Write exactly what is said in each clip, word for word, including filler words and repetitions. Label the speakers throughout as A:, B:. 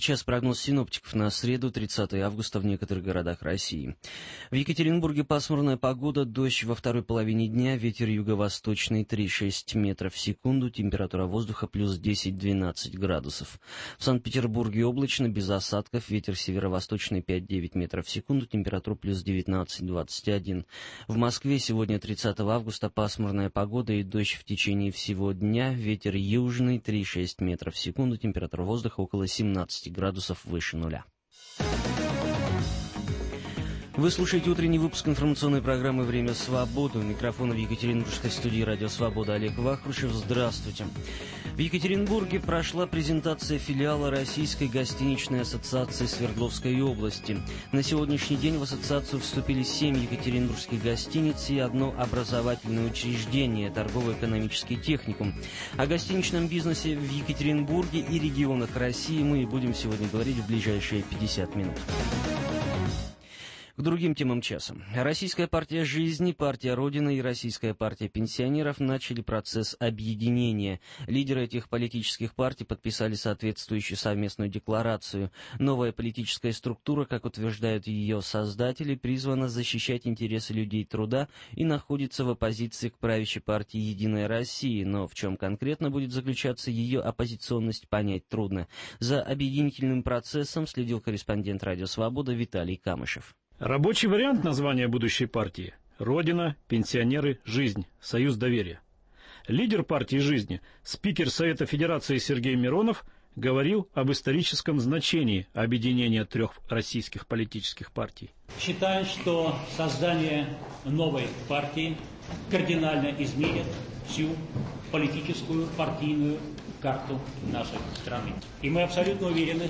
A: сейчас прогноз синоптиков на среду, тридцатое августа в некоторых городах России. В Екатеринбурге пасмурная погода, дождь во второй половине дня, ветер юго-восточный три-шесть метров в секунду, температура воздуха плюс десять-двенадцать градусов. В Санкт-Петербурге облачно, без осадков, ветер северо-восточный пять-девять метров в секунду, температура плюс девятнадцать-двадцать один. В Москве сегодня, тридцатого августа, пасмурная погода и дождь в течение всего дня, ветер южный три-шесть метров в секунду, температура воздуха около семнадцати градусов выше нуля. Вы слушаете утренний выпуск информационной программы «Время свободы». У микрофона в Екатеринбургской студии «Радио Свобода» Олег Вахрушев. Здравствуйте. В Екатеринбурге прошла презентация филиала Российской гостиничной ассоциации Свердловской области. На сегодняшний день в ассоциацию вступили семь екатеринбургских гостиниц и одно образовательное учреждение – торгово-экономический техникум. О гостиничном бизнесе в Екатеринбурге и регионах России мы будем сегодня говорить в ближайшие пятьдесят минут. К другим темам часа. Российская партия жизни, партия Родина и Российская партия пенсионеров начали процесс объединения. Лидеры этих политических партий подписали соответствующую совместную декларацию. Новая политическая структура, как утверждают ее создатели, призвана защищать интересы людей труда и находится в оппозиции к правящей партии «Единая Россия». Но в чем конкретно будет заключаться ее оппозиционность, понять трудно. За объединительным процессом следил корреспондент «Радио Свобода» Виталий Камышев.
B: Рабочий вариант названия будущей партии – «Родина, пенсионеры, жизнь, союз доверия». Лидер партии «Жизни», спикер Совета Федерации Сергей Миронов, говорил об историческом значении объединения трех российских политических партий.
C: Считаю, что создание новой партии кардинально изменит всю политическую партийную карту нашей страны. И мы абсолютно уверены,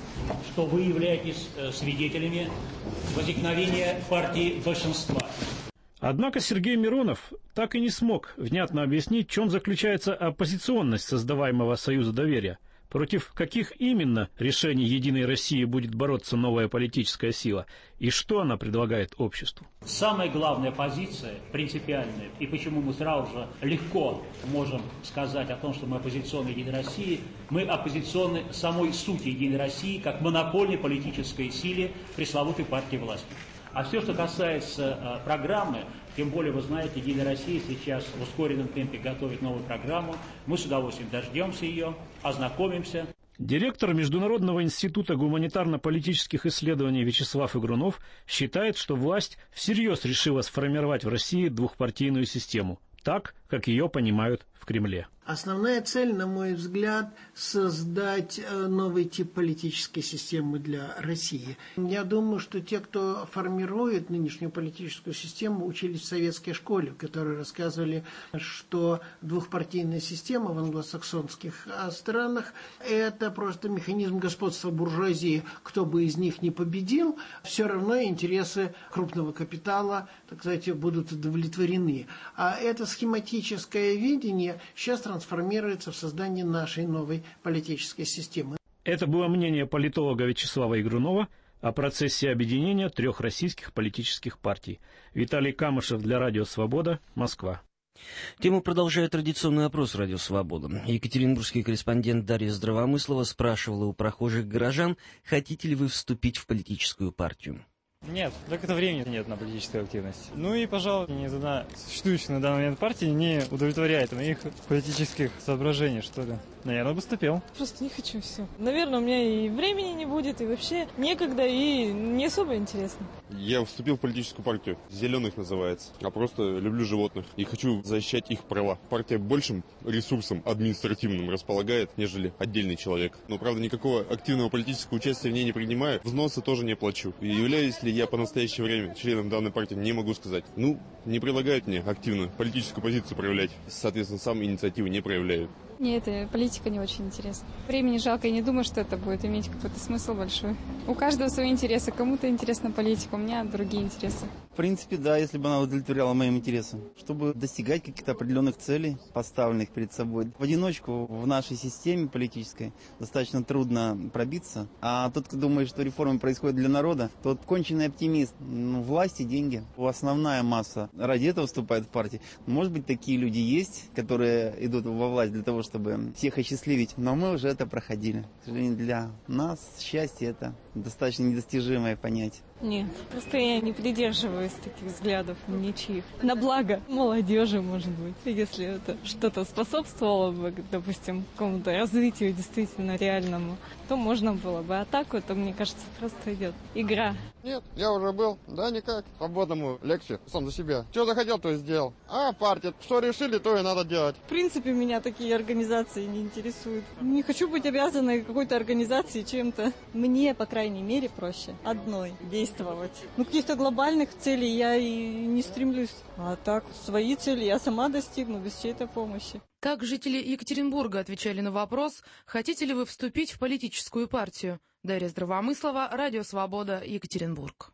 C: что вы являетесь свидетелями возникновения партии большинства.
B: Однако Сергей Миронов так и не смог внятно объяснить, в чем заключается оппозиционность создаваемого Союза доверия, против каких именно решений «Единой России» будет бороться новая политическая сила и что она предлагает обществу.
C: Самая главная позиция, принципиальная, и почему мы сразу же легко можем сказать о том, что мы оппозиционны «Единой России», мы оппозиционны самой сути «Единой России» как монопольной политической силе пресловутой партии власти. А все, что касается э, программы, тем более, вы знаете, «Единая Россия» сейчас в ускоренном темпе готовит новую программу. Мы с удовольствием дождемся ее, ознакомимся.
B: Директор Международного института гуманитарно-политических исследований Вячеслав Игрунов считает, что власть всерьез решила сформировать в России двухпартийную систему, так, как ее понимают в Кремле.
D: Основная цель, на мой взгляд, создать новый тип политической системы для России. Я думаю, что те, кто формирует нынешнюю политическую систему, учились в советской школе, в которой рассказывали, что двухпартийная система в англосаксонских странах – это просто механизм господства буржуазии. Кто бы из них ни победил, все равно интересы крупного капитала, так сказать, будут удовлетворены. А это схематическое видение сейчас трансформируется в создании нашей новой политической системы.
B: Это было мнение политолога Вячеслава Игрунова о процессе объединения трех российских политических партий. Виталий Камышев для Радио Свобода, Москва.
A: Тему продолжает традиционный опрос «Радио Свобода». Екатеринбургский корреспондент Дарья Здравомыслова спрашивала у прохожих горожан, хотите ли вы вступить в политическую партию.
E: Нет, так это времени нет на политическую активность. Ну и, пожалуй, ни одна существующая на данный момент партия не удовлетворяет моих политических соображений, что ли. Наверное, бы вступил.
F: Просто не хочу, все. Наверное, у меня и времени не будет, и вообще некогда, и не особо интересно.
G: Я вступил в политическую партию. «Зеленых» называется. А просто люблю животных и хочу защищать их права. Партия большим ресурсом административным располагает, нежели отдельный человек. Но, правда, никакого активного политического участия в ней не принимаю. Взносы тоже не плачу. И являюсь ли я по настоящее время членом данной партии, не могу сказать. Ну, не предлагают мне активно политическую позицию проявлять. Соответственно, сам инициативы не проявляю.
H: Мне эта политика не очень интересна. Времени жалко, я не думаю, что это будет иметь какой-то смысл большой. У каждого свои интересы. Кому-то интересна политика, у меня другие интересы.
I: В принципе, да, если бы она удовлетворяла моим интересам. Чтобы достигать каких-то определенных целей, поставленных перед собой. В одиночку в нашей системе политической достаточно трудно пробиться. А тот, кто думает, что реформы происходят для народа, тот конченый оптимист. Ну, власть и деньги. Основная масса ради этого вступает в партии. Может быть, такие люди есть, которые идут во власть для того, чтобы всех осчастливить. Но мы уже это проходили. К сожалению, для нас счастье это достаточно недостижимое понятие.
F: Нет, просто я не придерживаюсь таких взглядов ничьих. На благо молодежи, может быть, если это что-то способствовало бы, допустим, какому-то развитию действительно реальному, то можно было бы. А так вот, мне кажется, просто идет игра.
J: Нет, я уже был. Да никак. Свободному легче, сам за себя. Что захотел, то и сделал. А партия, что решили, то и надо делать.
F: В принципе, меня такие организации не интересуют. Не хочу быть обязанной какой-то организации чем-то. Мне, по крайней мере, проще одной действовать. Ну, каких-то глобальных целей я и не стремлюсь. А так, свои цели я сама достигну без чьей-то помощи.
K: Так жители Екатеринбурга отвечали на вопрос, хотите ли вы вступить в политическую партию. Дарья Здравомыслова, Радио Свобода, Екатеринбург.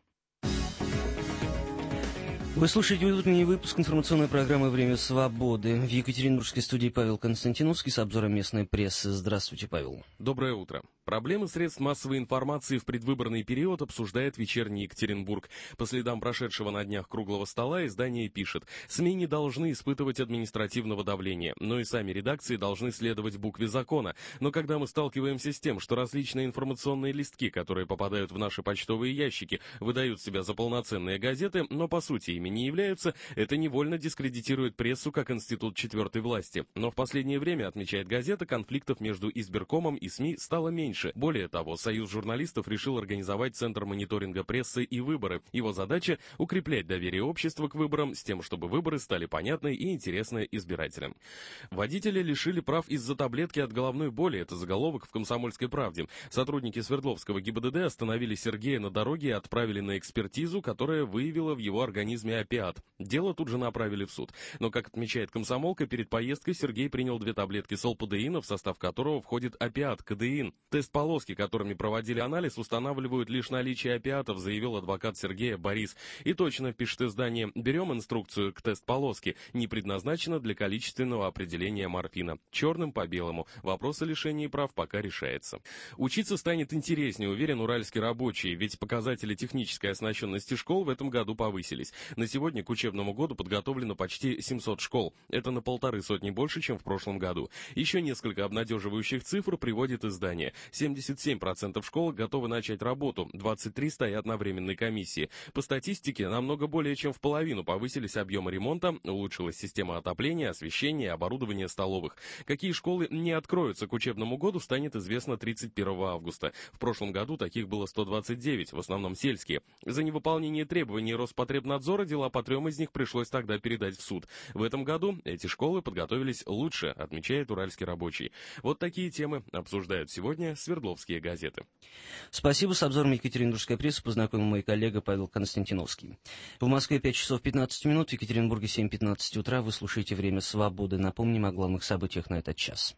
A: Вы слушаете утренний выпуск информационной программы «Время свободы». В екатеринбургской студии Павел Константиновский с обзором местной прессы. Здравствуйте, Павел.
L: Доброе утро. Проблемы средств массовой информации в предвыборный период обсуждает «Вечерний Екатеринбург». По следам прошедшего на днях круглого стола издание пишет: СМИ не должны испытывать административного давления, но и сами редакции должны следовать букве закона. Но когда мы сталкиваемся с тем, что различные информационные листки, которые попадают в наши почтовые ящики, выдают себя за полноценные газеты, но по сути ими не являются, это невольно дискредитирует прессу как институт четвертой власти. Но в последнее время, отмечает газета, конфликтов между избиркомом и СМИ стало меньше. Более того, Союз журналистов решил организовать Центр мониторинга прессы и выборы. Его задача – укреплять доверие общества к выборам с тем, чтобы выборы стали понятны и интересны избирателям. Водителя лишили прав из-за таблетки от головной боли. Это заголовок в «Комсомольской правде». Сотрудники Свердловского ГИБДД остановили Сергея на дороге и отправили на экспертизу, которая выявила в его организме опиат. Дело тут же направили в суд. Но, как отмечает «Комсомолка», перед поездкой Сергей принял две таблетки солпадеина, в состав которого входит опиат кодеин. Тест-полоски, которыми проводили анализ, устанавливают лишь наличие опиатов, заявил адвокат Сергея Борис. И точно, пишет издание, берем инструкцию к тест-полоске. Не предназначена для количественного определения морфина. Черным по белому. Вопрос о лишении прав пока решается. Учиться станет интереснее, уверен уральский рабочий, ведь показатели технической оснащенности школ в этом году повысились. На сегодня к учебному году подготовлено почти семьсот школ. Это на полторы сотни больше, чем в прошлом году. Еще несколько обнадеживающих цифр приводит издание. семьдесят семь процентов школ готовы начать работу, двадцать три стоят на временной комиссии. По статистике, намного более чем в половину повысились объемы ремонта, улучшилась система отопления, освещения и оборудования столовых. Какие школы не откроются к учебному году, станет известно тридцать первого августа. В прошлом году таких было сто двадцать девять, в основном сельские. За невыполнение требований Роспотребнадзора дела по трем из них пришлось тогда передать в суд. В этом году эти школы подготовились лучше, отмечает уральский рабочий. Вот такие темы обсуждают сегодня Свердловские газеты.
A: Спасибо. С обзором екатеринбургской прессы познакомил мой коллега Павел Константиновский. В Москве пять часов пятнадцать минут, в Екатеринбурге семь пятнадцать утра. Вы слушаете «Время свободы». Напомним о главных событиях на этот час.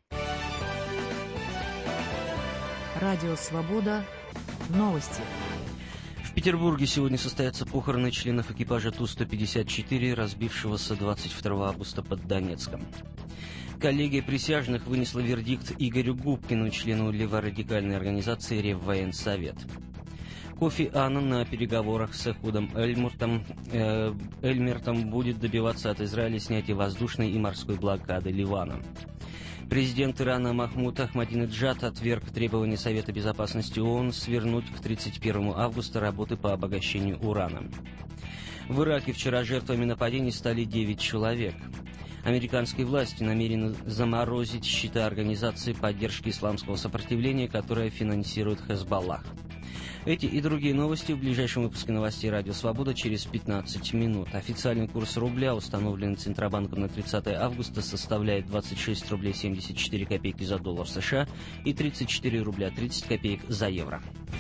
K: Радио «Свобода». Новости.
A: В Петербурге сегодня состоятся похороны членов экипажа Ту сто пятьдесят четыре, разбившегося двадцать второго августа под Донецком. Коллегия присяжных вынесла вердикт Игорю Губкину, члену леворадикальной организации Реввоенсовет. Кофи Аннан на переговорах с Эхудом Эльмертом, э, Эльмертом будет добиваться от Израиля снятия воздушной и морской блокады Ливана. Президент Ирана Махмуд Ахмадинеджад отверг требования Совета Безопасности ООН свернуть к тридцать первому августа работы по обогащению урана. В Ираке вчера жертвами нападений стали девять человек. Американские власти намерены заморозить счета организации поддержки исламского сопротивления, которая финансирует Хезболлах. Эти и другие новости в ближайшем выпуске новостей «Радио Свобода» через пятнадцать минут. Официальный курс рубля, установленный Центробанком на тридцатое августа, составляет двадцать шесть рублей семьдесят четыре копейки за доллар США и тридцать четыре рубля тридцать копеек за евро.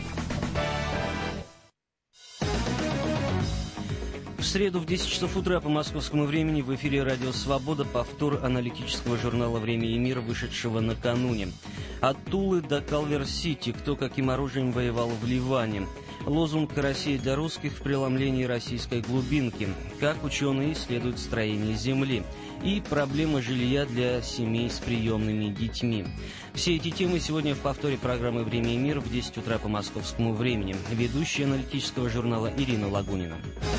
A: В среду в десять часов утра по московскому времени в эфире «Радио Свобода» повтор аналитического журнала «Время и мир», вышедшего накануне. От Тулы до Калвер-Сити. Кто каким оружием воевал в Ливане. Лозунг «Россия для русских» в преломлении российской глубинки. Как ученые исследуют строение Земли. И проблема жилья для семей с приемными детьми. Все эти темы сегодня в повторе программы «Время и мир» в десять утра по московскому времени. Ведущая аналитического журнала Ирина Лагунина.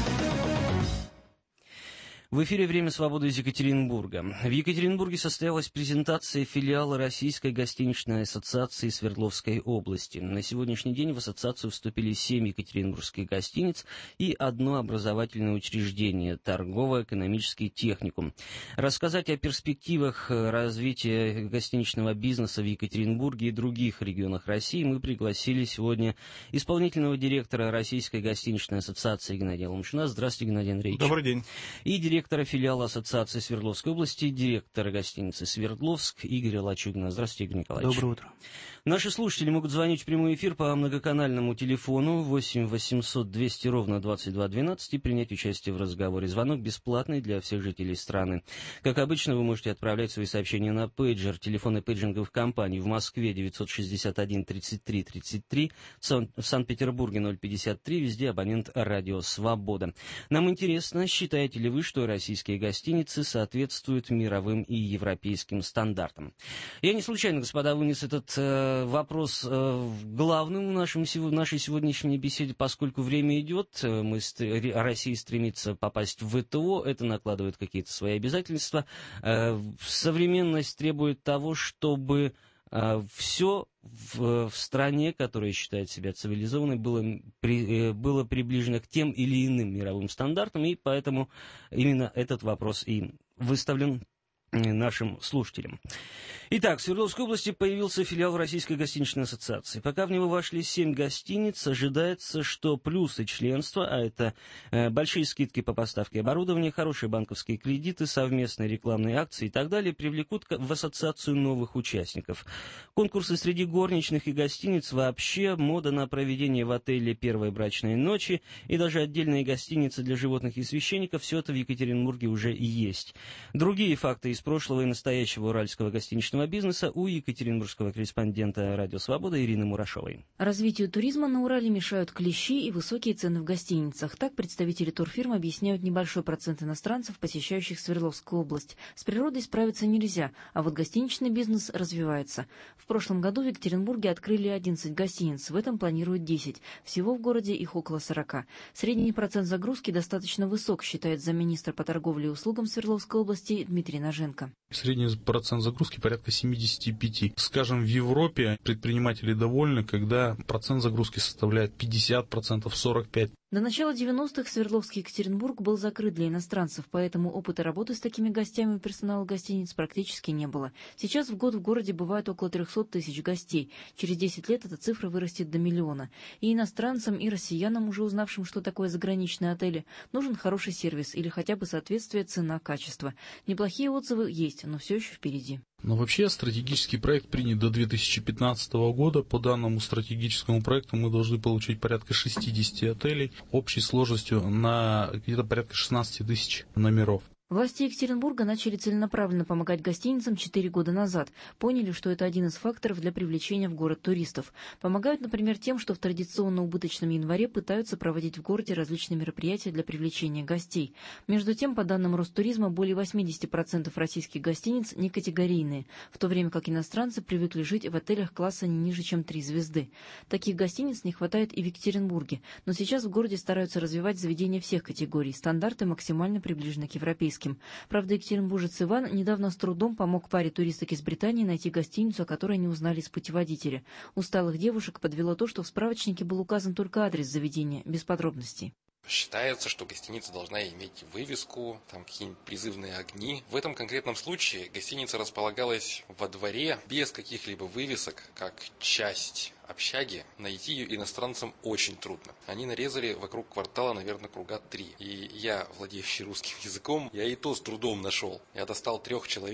A: В эфире «Время свободы» из Екатеринбурга. В Екатеринбурге состоялась презентация филиала Российской гостиничной ассоциации Свердловской области. На сегодняшний день в ассоциацию вступили семь екатеринбургских гостиниц и одно образовательное учреждение – торгово-экономический техникум. Рассказать о перспективах развития гостиничного бизнеса в Екатеринбурге и других регионах России мы пригласили сегодня исполнительного директора Российской гостиничной ассоциации Геннадия Ломшина. Здравствуйте, Геннадий Андреевич.
M: Добрый день.
A: И директора филиала Ассоциации Свердловской области, директора гостиницы «Свердловск» Игоря Лачугина. Здравствуйте, Игорь Николаевич.
M: Доброе утро.
A: Наши слушатели могут звонить в прямой эфир по многоканальному телефону восемь восемьсот двести ровно двадцать два двенадцать и принять участие в разговоре. Звонок бесплатный для всех жителей страны. Как обычно, вы можете отправлять свои сообщения на пейджер. Телефоны пейджинговых компаний в Москве девятьсот шестьдесят один тридцать три тридцать три, в Санкт-Петербурге ноль пятьдесят три, везде абонент «Радио Свобода». Нам интересно, считаете ли вы, что российские гостиницы соответствуют мировым и европейским стандартам? Я не случайно, господа, вынес этот э, вопрос э, главным в нашем, в нашей сегодняшней беседе, поскольку время идет, мы, Россия стремится попасть в вэ тэ о, это накладывает какие-то свои обязательства. Э, современность требует того, чтобы э, все в, в стране, которая считает себя цивилизованной, было, при, было приближено к тем или иным мировым стандартам, и поэтому именно этот вопрос и выставлен нашим слушателям. Итак, в Свердловской области появился филиал Российской гостиничной ассоциации. Пока в него вошли семь гостиниц, ожидается, что плюсы членства, а это э, большие скидки по поставке оборудования, хорошие банковские кредиты, совместные рекламные акции и так далее, привлекут в ассоциацию новых участников. Конкурсы среди горничных и гостиниц вообще, мода на проведение в отеле первой брачной ночи и даже отдельные гостиницы для животных и священников, все это в Екатеринбурге уже и есть. Другие факты из прошлого и настоящего уральского гостиничного бизнеса у екатеринбургского корреспондента «Радио Свобода» Ирины Мурашовой.
N: Развитию туризма на Урале мешают клещи и высокие цены в гостиницах. Так представители турфирм объясняют небольшой процент иностранцев, посещающих Свердловскую область. С природой справиться нельзя, а вот гостиничный бизнес развивается. В прошлом году в Екатеринбурге открыли одиннадцать гостиниц, в этом планируют десять. Всего в городе их около сорока. Средний процент загрузки достаточно высок, считает замминистра по торговле и услугам Свердловской области Дмитрий Наженко.
M: Средний процент загрузки порядка семьдесят пять. Скажем, в Европе предприниматели довольны, когда процент загрузки составляет пятьдесят процентов, сорок пять процентов.
N: До начала девяностых Свердловский Екатеринбург был закрыт для иностранцев, поэтому опыта работы с такими гостями у персонала гостиниц практически не было. Сейчас в год в городе бывает около трехсот тысяч гостей. Через десять лет эта цифра вырастет до миллиона. И иностранцам, и россиянам, уже узнавшим, что такое заграничные отели, нужен хороший сервис или хотя бы соответствие цена-качество. Неплохие отзывы есть, но все еще впереди.
M: Но вообще стратегический проект принят до две тысячи пятнадцатого года. По данному стратегическому проекту мы должны получить порядка шестьдесят отелей общей сложностью на где-то порядка шестнадцать тысяч номеров.
N: Власти Екатеринбурга начали целенаправленно помогать гостиницам четыре года назад. Поняли, что это один из факторов для привлечения в город туристов. Помогают, например, тем, что в традиционно убыточном январе пытаются проводить в городе различные мероприятия для привлечения гостей. Между тем, по данным Ростуризма, более восемьдесят процентов российских гостиниц не категорийные, в то время как иностранцы привыкли жить в отелях класса не ниже, чем три звезды. Таких гостиниц не хватает и в Екатеринбурге, но сейчас в городе стараются развивать заведения всех категорий, стандарты максимально приближены к европейским. Правда, екатеринбуржец Иван недавно с трудом помог паре туристок из Британии найти гостиницу, о которой они узнали из путеводителя. Усталых девушек подвело то, что в справочнике был указан только адрес заведения, без подробностей.
O: Считается, что гостиница должна иметь вывеску, там какие-нибудь призывные огни. В этом конкретном случае гостиница располагалась во дворе без каких-либо вывесок, как часть общаги. Найти ее иностранцам очень трудно. Они нарезали вокруг квартала, наверное, круга три. И я, владеющий русским языком, я и то с трудом нашел. Я достал трех человек,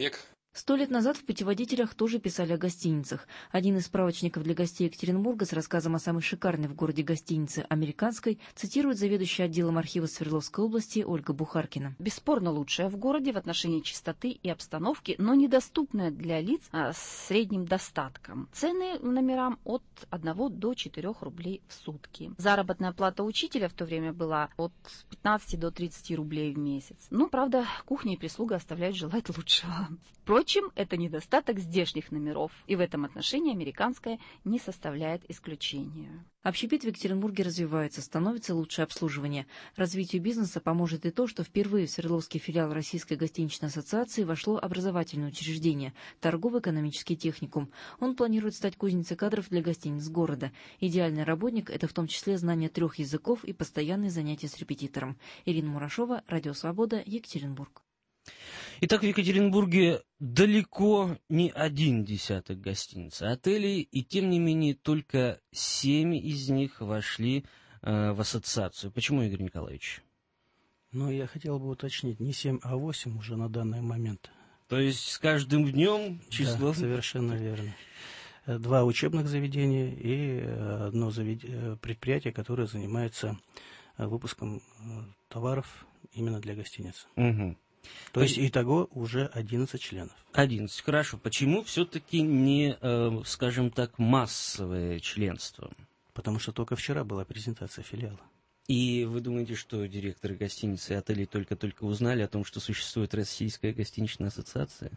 N: Сто лет назад в путеводителях тоже писали о гостиницах. Один из справочников для гостей Екатеринбурга с рассказом о самой шикарной в городе гостинице «Американской» цитирует заведующая отделом архива Свердловской области Ольга Бухаркина.
P: Бесспорно лучшая в городе в отношении чистоты и обстановки, но недоступная для лиц а, с средним достатком. Цены номерам от одного до четырёх рублей в сутки. Заработная плата учителя в то время была от пятнадцати до тридцати рублей в месяц. Ну, правда, кухня и прислуга оставляют желать лучшего. Впрочем, это недостаток здешних номеров, и в этом отношении «Американская» не составляет исключения.
N: Общепит в Екатеринбурге развивается, становится лучше обслуживание. Развитию бизнеса поможет и то, что впервые в Свердловский филиал Российской гостиничной ассоциации вошло образовательное учреждение – торгово-экономический техникум. Он планирует стать кузницей кадров для гостиниц города. Идеальный работник – это в том числе знание трех языков и постоянные занятия с репетитором. Ирина Мурашова, Радио Свобода, Екатеринбург.
A: Итак, в Екатеринбурге далеко не один десяток гостиниц и отелей, и тем не менее только семь из них вошли э, в ассоциацию. Почему, Игорь Николаевич?
Q: Ну, я хотел бы уточнить, не семь, а восемь уже на данный момент.
A: То есть с каждым днем число...
Q: Да, совершенно верно. Два учебных заведения и одно завед... предприятие, которое занимается выпуском товаров именно для гостиниц.
A: Угу.
Q: То есть итого уже одиннадцать членов.
A: одиннадцать, хорошо. Почему все-таки не, э, скажем так, массовое членство?
Q: Потому что только вчера была презентация филиала.
A: И вы думаете, что директоры гостиниц и отелей только-только узнали о том, что существует Российская гостиничная ассоциация?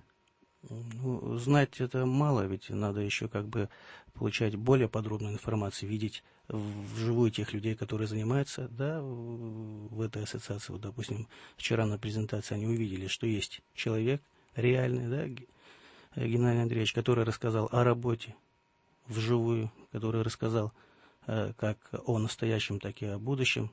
Q: Ну, знать это мало, ведь надо еще как бы получать более подробную информацию, видеть вживую тех людей, которые занимаются, да, в этой ассоциации. Вот, допустим, вчера на презентации они увидели, что есть человек реальный, да, Геннадий Андреевич, который рассказал о работе вживую, который рассказал как о настоящем, так и о будущем.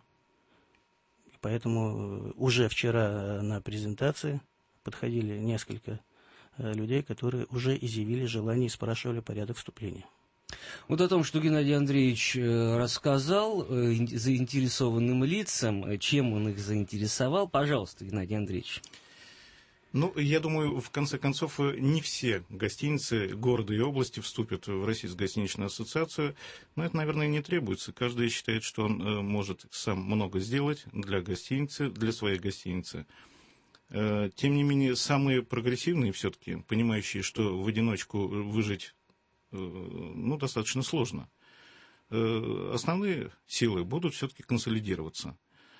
Q: И поэтому уже вчера на презентации подходили несколько людей, которые уже изъявили желание и спрашивали порядок вступления.
A: Вот о том, что Геннадий Андреевич рассказал заинтересованным лицам, чем он их заинтересовал, пожалуйста, Геннадий Андреевич.
R: Ну, я думаю, в конце концов, не все гостиницы города и области вступят в Российскую гостиничную ассоциацию, но это, наверное, не требуется. Каждый считает, что он может сам много сделать для гостиницы, для своей гостиницы. Тем не менее, самые прогрессивные все-таки, понимающие, что в одиночку выжить ну, достаточно сложно, основные силы будут все-таки консолидироваться.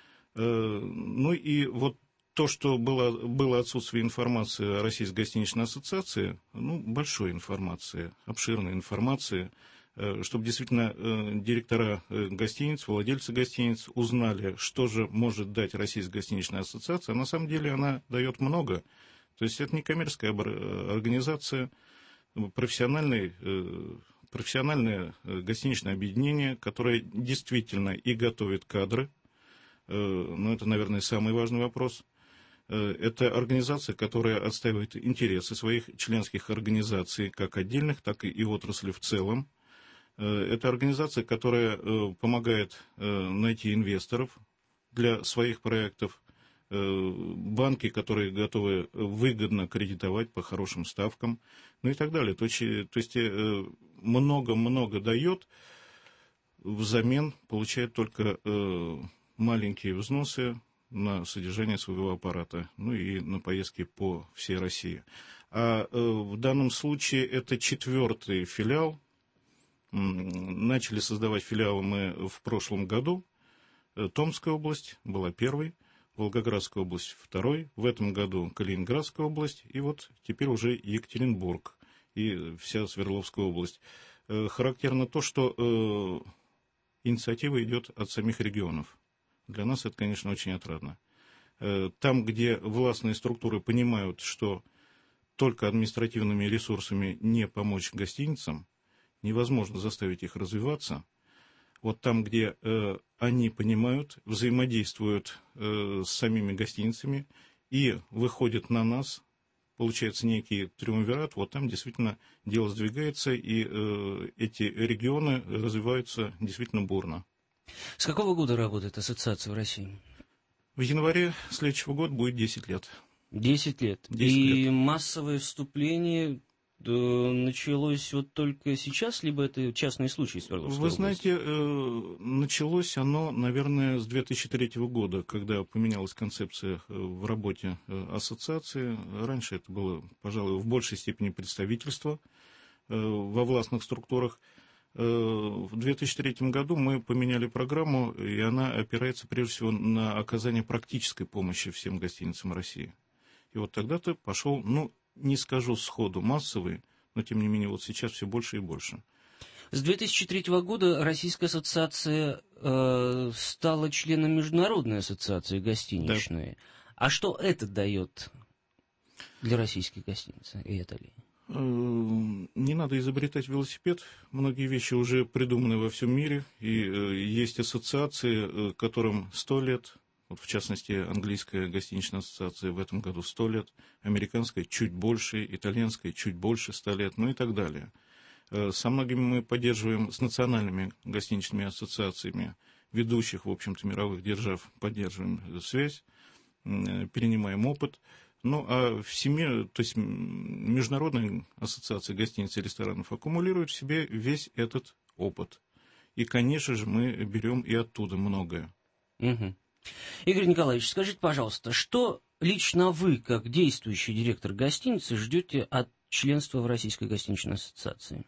R: Ну и вот то, что было, было отсутствие информации о Российской гостиничной ассоциации, ну, большой информации, обширной информации, чтобы действительно директора гостиниц, владельцы гостиниц узнали, что же может дать Российская гостиничная ассоциация. На самом деле она дает много. То есть это не коммерческая организация, профессиональное, профессиональное гостиничное объединение, которое действительно и готовит кадры. Но это, наверное, самый важный вопрос. Это организация, которая отстаивает интересы своих членских организаций, как отдельных, так и отрасли в целом. Это организация, которая помогает найти инвесторов для своих проектов, банки, которые готовы выгодно кредитовать по хорошим ставкам, ну и так далее. То есть много-много дает, взамен получает только маленькие взносы на содержание своего аппарата, ну и на поездки по всей России. А в данном случае это четвертый филиал. Начали создавать филиалы мы в прошлом году. Томская область была первой, Волгоградская область второй, в этом году Калининградская область, и вот теперь уже Екатеринбург и вся Свердловская область. Характерно то, что инициатива идет от самих регионов. Для нас это, конечно, очень отрадно. Там, где властные структуры понимают, что только административными ресурсами не помочь гостиницам, невозможно заставить их развиваться. Вот там, где э, они понимают, взаимодействуют э, с самими гостиницами и выходят на нас, получается некий триумвират, вот там действительно дело сдвигается, и э, эти регионы развиваются действительно бурно.
A: С какого года работает ассоциация в России?
R: В январе следующего года будет десять лет.
A: Десять лет.
R: Десять
A: И
R: лет.
A: массовое вступление началось вот только сейчас, либо это частный случай в Свердловской
R: Вы
A: области?
R: знаете, началось оно, наверное, с две тысячи третьего года, когда поменялась концепция в работе ассоциации. Раньше это было, пожалуй, в большей степени представительство во властных структурах. В две тысячи третьем году мы поменяли программу, и она опирается прежде всего на оказание практической помощи всем гостиницам России. И вот тогда-то пошел, ну, не скажу сходу массовый, но тем не менее вот сейчас все больше и больше.
A: С две тысячи третьего года Российская ассоциация э, стала членом Международной ассоциации гостиничной. Да. А что это дает для российских гостиниц? И это ли?
R: Не надо изобретать велосипед. Многие вещи уже придуманы во всем мире. И есть ассоциации, которым сто лет. Вот, в частности, английская гостиничная ассоциация в этом году сто лет, американская чуть больше, итальянская чуть больше ста лет, ну и так далее. Со многими мы поддерживаем, с национальными гостиничными ассоциациями ведущих, в общем-то, мировых держав, поддерживаем связь, перенимаем опыт. Ну, а в семье, то есть Международная ассоциация гостиниц и ресторанов аккумулирует в себе весь этот опыт. И, конечно же, мы берем и оттуда многое.
A: Угу. Игорь Николаевич, скажите, пожалуйста, что лично вы, как действующий директор гостиницы, ждете от членства в Российской гостиничной ассоциации?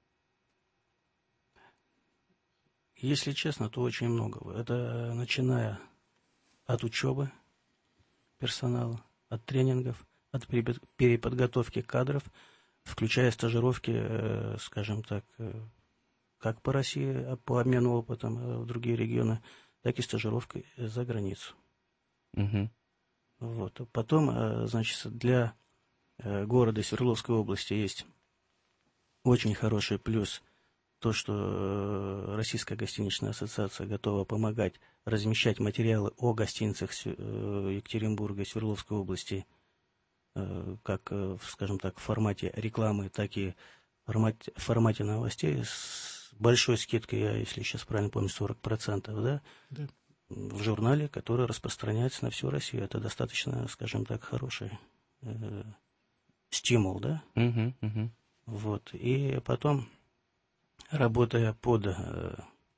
Q: Если честно, то очень многого. Это начиная от учебы персонала, от тренингов, от переподготовки кадров, включая стажировки, скажем так, как по России, по обмену опытом в другие регионы, так и стажировкой за границу.
A: Угу.
Q: Вот. Потом, значит, для города Свердловской области есть очень хороший плюс то, что Российская гостиничная ассоциация готова помогать размещать материалы о гостиницах Екатеринбурга и Свердловской области, как, скажем так, в формате рекламы, так и в формате, в формате новостей с большой скидкой, я, если сейчас правильно помню, сорок процентов, да,
R: да,
Q: в журнале, который распространяется на всю Россию. Это достаточно, скажем так, хороший э, стимул, да?
A: Uh-huh, uh-huh.
Q: Вот. И потом, работая под э,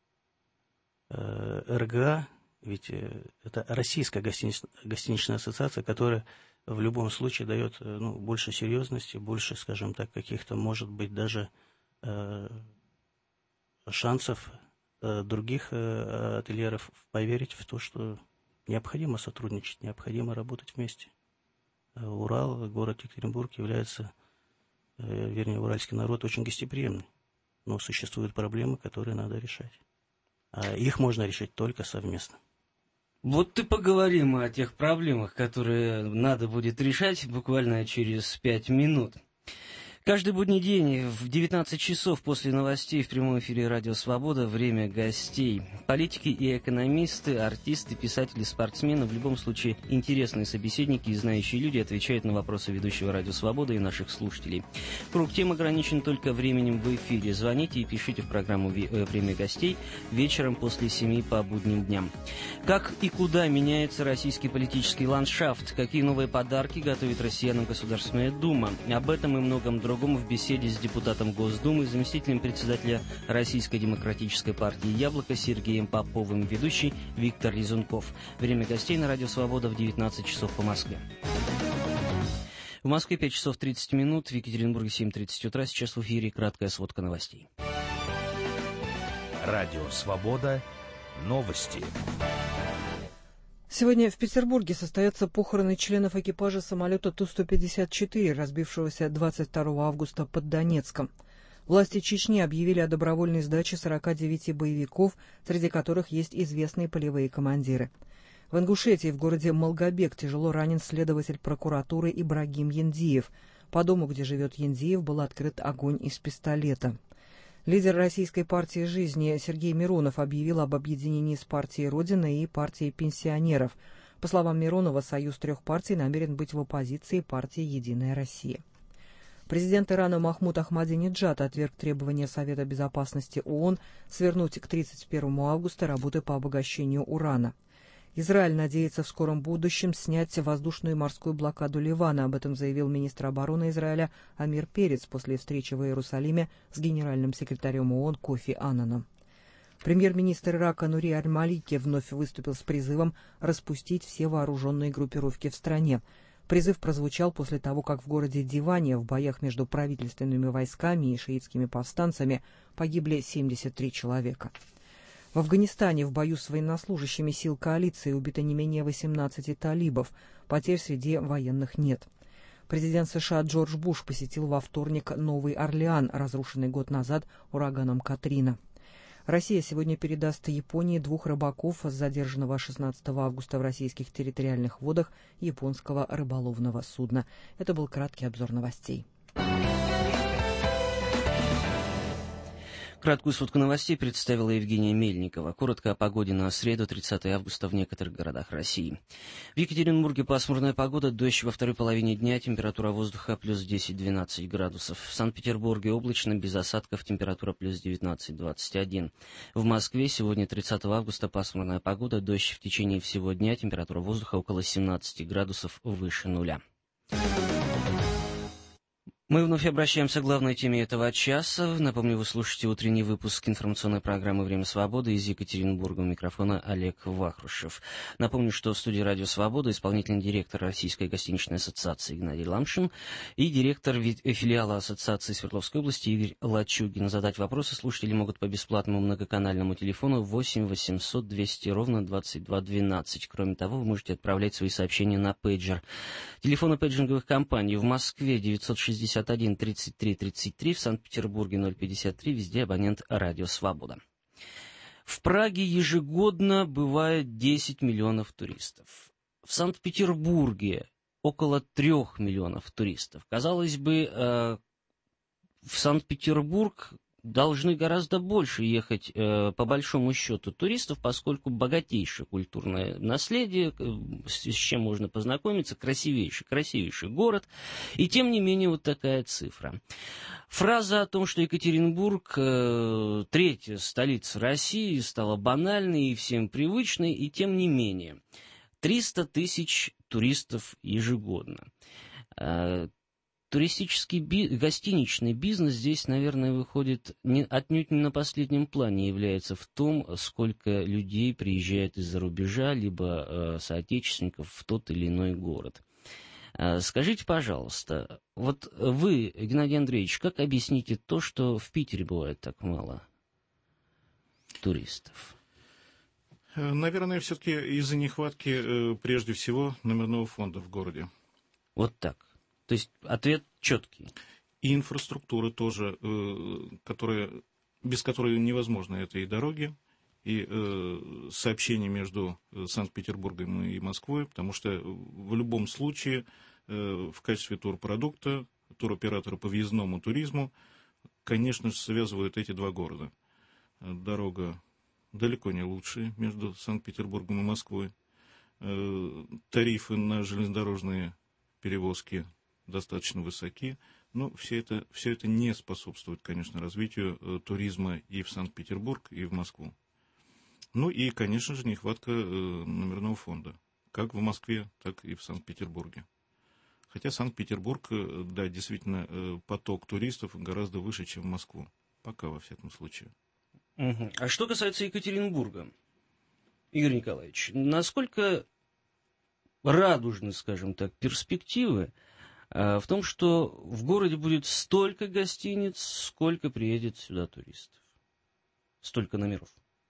Q: э, эр гэ а, ведь э, это Российская гостиничная, гостиничная ассоциация, которая в любом случае дает э, ну, больше серьезности, больше, скажем так, каких-то, может быть, даже э, шансов э, других э, ательеров поверить в то, что необходимо сотрудничать, необходимо работать вместе. Урал, город Екатеринбург является, э, вернее, уральский народ очень гостеприимный, но существуют проблемы, которые надо решать. А их можно решить только совместно.
A: Вот и поговорим о тех проблемах, которые надо будет решать буквально через пять минут. Каждый будний день в девятнадцать часов после новостей в прямом эфире «Радио Свобода» время гостей. Политики и экономисты, артисты, писатели, спортсмены, в любом случае интересные собеседники и знающие люди отвечают на вопросы ведущего «Радио Свобода» и наших слушателей. Круг тем ограничен только временем в эфире. Звоните и пишите в программу «Время гостей» вечером после семи по будним дням. Как и куда меняется российский политический ландшафт? Какие новые подарки готовит россиянам Государственная Дума? Об этом и многом другом в беседе с депутатом Госдумы, заместителем председателя Российской демократической партии «Яблоко» Сергеем Поповым, ведущий Виктор Резунков. Время гостей на Радио Свобода в девятнадцать часов по Москве. В Москве пять часов тридцать минут, в Екатеринбурге семь тридцать утра. Сейчас в эфире краткая сводка новостей.
S: Радио Свобода. Новости.
T: Сегодня в Петербурге состоятся похороны членов экипажа самолета Ту сто пятьдесят четыре, разбившегося двадцать второго августа под Донецком. Власти Чечни объявили о добровольной сдаче сорока девяти боевиков, среди которых есть известные полевые командиры. В Ингушетии, в городе Малгобек, тяжело ранен следователь прокуратуры Ибрагим Яндиев. По дому, где живет Яндиев, был открыт огонь из пистолета. Лидер Российской партии жизни Сергей Миронов объявил об объединении с партией Родина и партией пенсионеров. По словам Миронова, союз трех партий намерен быть в оппозиции партии «Единая Россия». Президент Ирана Махмуд Ахмадинеджад отверг требования Совета безопасности ООН свернуть к тридцать первому августа работы по обогащению урана. Израиль надеется в скором будущем снять воздушную и морскую блокаду Ливана. Об этом заявил министр обороны Израиля Амир Перец после встречи в Иерусалиме с генеральным секретарем ООН Кофи Аннаном. Премьер-министр Ирака Нури Аль-Малики вновь выступил с призывом распустить все вооруженные группировки в стране. Призыв прозвучал после того, как в городе Диване в боях между правительственными войсками и шиитскими повстанцами погибли семьдесят три человека. В Афганистане в бою с военнослужащими сил коалиции убито не менее восемнадцати талибов. Потерь среди военных нет. Президент США Джордж Буш посетил во вторник Новый Орлеан, разрушенный год назад ураганом Катрина. Россия сегодня передаст Японии двух рыбаков, задержанного шестнадцатого августа в российских территориальных водах японского рыболовного судна. Это был краткий обзор новостей.
A: Краткую сводку новостей представила Евгения Мельникова. Коротко о погоде на среду, тридцатого августа в некоторых городах России. В Екатеринбурге пасмурная погода, дождь во второй половине дня, температура воздуха плюс десять-двенадцать градусов. В Санкт-Петербурге облачно, без осадков, температура плюс девятнадцать-двадцать один. В Москве сегодня тридцатого августа пасмурная погода, дождь в течение всего дня, температура воздуха около семнадцати градусов выше нуля. Мы вновь обращаемся к главной теме этого часа. Напомню, вы слушаете утренний выпуск информационной программы «Время свободы» из Екатеринбурга. У микрофона Олег Вахрушев. Напомню, что в студии «Радио Свобода» исполнительный директор Российской гостиничной ассоциации Геннадий Ламшин и директор филиала Ассоциации Свердловской области Игорь Лачугин. Задать вопросы слушатели могут по бесплатному многоканальному телефону восемь восемьсот двести ровно двадцать два двенадцать. Кроме того, вы можете отправлять свои сообщения на пейджер. Телефоны пейджинговых компаний в Москве девятьсот шестьдесят один тридцать три тридцать три, в Санкт-Петербурге ноль пятьдесят три, везде абонент «Радио Свобода». В Праге ежегодно бывает десять миллионов туристов. В Санкт-Петербурге около трех миллионов туристов. Казалось бы, э, в Санкт-Петербург должны гораздо больше ехать, э, по большому счету, туристов, поскольку богатейшее культурное наследие, э, с, с чем можно познакомиться, красивейший, красивейший город, и тем не менее вот такая цифра. Фраза о том, что Екатеринбург, э, третья столица России, стала банальной и всем привычной, и тем не менее. триста тысяч туристов ежегодно. Э, Туристический, би... гостиничный бизнес здесь, наверное, выходит не... отнюдь не на последнем плане, является в том, сколько людей приезжает из-за рубежа, либо э, соотечественников в тот или иной город. Э, скажите, пожалуйста, вот вы, Геннадий Андреевич, как объясните то, что в Питере бывает так мало туристов?
R: Наверное, все-таки из-за нехватки, прежде всего, номерного фонда в городе.
A: Вот так. То есть ответ четкий.
R: И инфраструктура тоже, которая, без которой невозможно это и дороги, и сообщение между Санкт-Петербургом и Москвой, потому что в любом случае в качестве турпродукта, туроператора по въездному туризму, конечно же, связывают эти два города. Дорога далеко не лучшая между Санкт-Петербургом и Москвой. Тарифы на железнодорожные перевозки достаточно высоки, но все это, все это не способствует, конечно, развитию э, туризма и в Санкт-Петербург, и в Москву. Ну и, конечно же, нехватка э, номерного фонда, как в Москве, так и в Санкт-Петербурге. Хотя Санкт-Петербург, э, да, действительно, э, поток туристов гораздо выше, чем в Москву. Пока, во всяком случае.
A: Угу. А что касается Екатеринбурга, Игорь Николаевич, насколько радужны, скажем так, перспективы в том, что в городе будет столько гостиниц, сколько приедет сюда туристов? Столько номеров.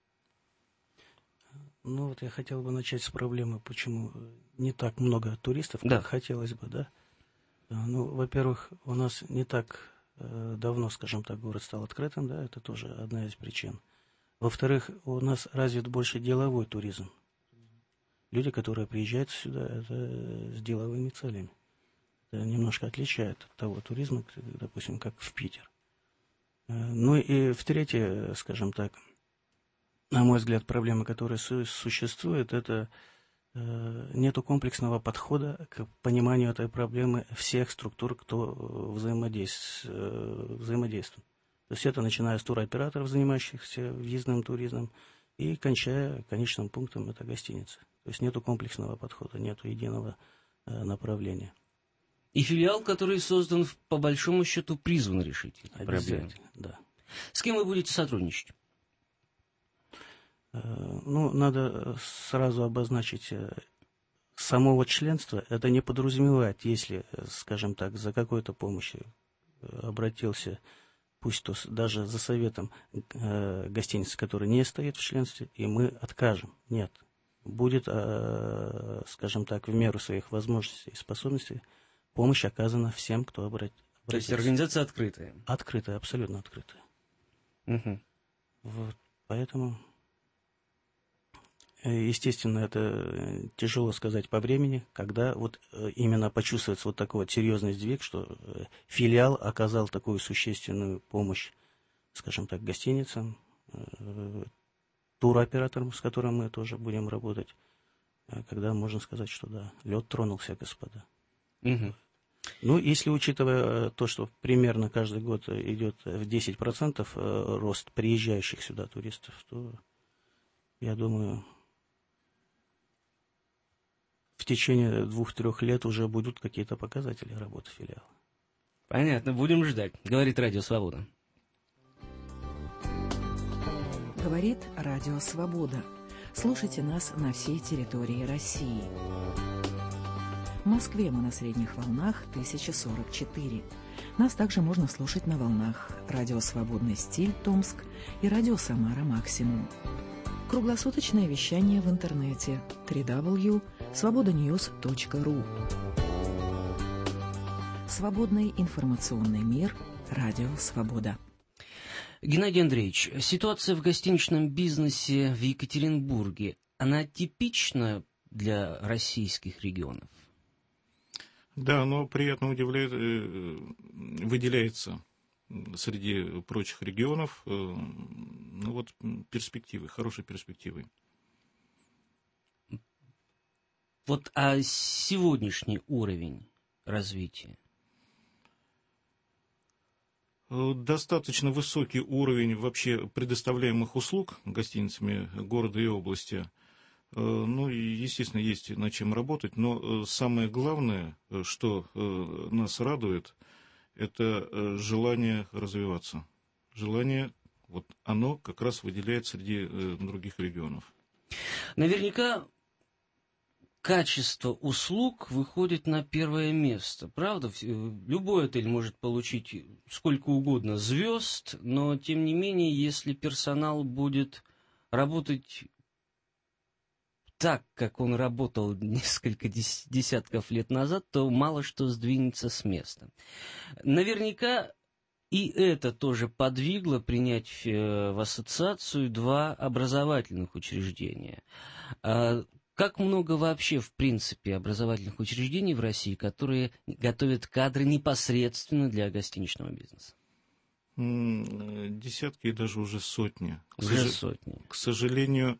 Q: Ну вот я хотел бы начать с проблемы, почему не так много туристов, как
A: да.
Q: хотелось бы, да? Ну, во-первых, у нас не так э, давно, скажем так, город стал открытым, да, это тоже одна из причин. Во-вторых, у нас развит больше деловой туризм. Люди, которые приезжают сюда, это с деловыми целями. Это немножко отличает от того туризма, допустим, как в Питер. Ну и в-третьих, скажем так, на мой взгляд, проблема, которая существует, это э, нету комплексного подхода к пониманию этой проблемы всех структур, кто взаимодействует. Э, взаимодействует. То есть это начиная с туроператоров, занимающихся въездным туризмом, и кончая конечным пунктом это гостиница. То есть нету комплексного подхода, нету единого э, направления.
A: И филиал, который создан, по большому счету, призван решить эти проблемы.
Q: Обязательно, да.
A: С кем вы будете сотрудничать?
Q: Э, ну, надо сразу обозначить, э, самого членства это не подразумевает, если, скажем так, за какой-то помощью обратился, пусть то даже за советом э, гостиницы, которая не стоит в членстве, и мы откажем. Нет. Будет, э, скажем так, в меру своих возможностей и способностей помощь оказана всем, кто обратится.
A: То есть организация открытая?
Q: Открытая, абсолютно открытая.
A: Угу.
Q: Вот, поэтому, естественно, это тяжело сказать по времени, когда вот именно почувствуется вот такой вот серьезный сдвиг, что филиал оказал такую существенную помощь, скажем так, гостиницам, туроператорам, с которым мы тоже будем работать, когда можно сказать, что да, лед тронулся, господа.
A: Угу.
Q: Ну, если учитывая то, что примерно каждый год идет в десять процентов рост приезжающих сюда туристов, то, я думаю, в течение двух-трех лет уже будут какие-то показатели работы филиала.
A: Понятно, будем ждать, говорит Радио Свобода.
U: Говорит Радио Свобода. Слушайте нас на всей территории России. В Москве мы на средних волнах тысяча сорок четыре. Нас также можно слушать на волнах Радио Свободный стиль Томск и Радио Самара Максимум. Круглосуточное вещание в интернете дабл ю дабл ю дабл ю точка свобода ньюс точка ру. Свободный информационный мир. Радио Свобода.
A: Геннадий Андреевич, ситуация в гостиничном бизнесе в Екатеринбурге, она типична для российских регионов?
R: Да, но приятно удивляет, выделяется среди прочих регионов, ну вот, перспективы, хорошие перспективы.
A: Вот, а сегодняшний уровень развития?
R: Достаточно высокий уровень вообще предоставляемых услуг гостиницами города и области. Ну, естественно, есть над чем работать, но самое главное, что нас радует, это желание развиваться. Желание, вот оно как раз выделяет среди других регионов.
A: Наверняка качество услуг выходит на первое место, правда? Любой отель может получить сколько угодно звезд, но, тем не менее, если персонал будет работать так, как он работал несколько десятков лет назад, то мало что сдвинется с места. Наверняка и это тоже подвигло принять в ассоциацию два образовательных учреждения. Как много вообще, в принципе, образовательных учреждений в России, которые готовят кадры непосредственно для гостиничного бизнеса?
R: Десятки и даже уже сотни.
A: Уже Сож... сотни.
R: К сожалению,